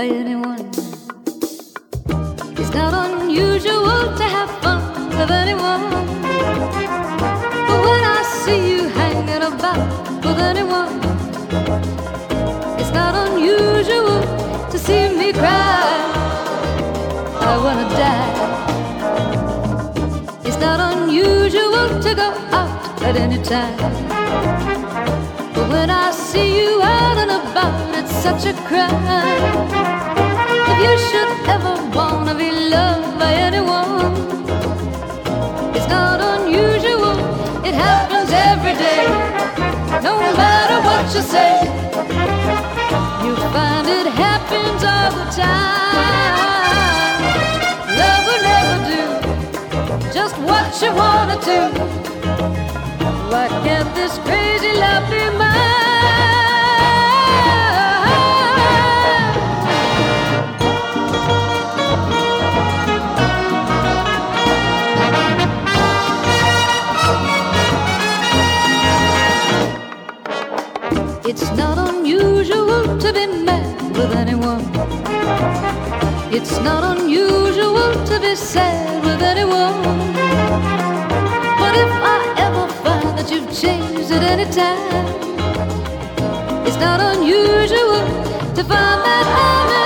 by anyone. It's not unusual to have fun with anyone. But when I see you hanging about with anyone, it's not unusual to see me cry. I wanna die. It's not unusual to go out at any time. But when I see you out and about, it's such a crime. If you should ever wanna be loved by anyone, it's not unusual, it happens every day. No matter what you say, you find it happens all the time. Love will never do just what you wanna do. Why can't this crazy love be mine? It's not unusual to be mad with anyone. It's not unusual to be sad with anyone. But if I ever find that you've changed at any time, it's not unusual to find that I'm in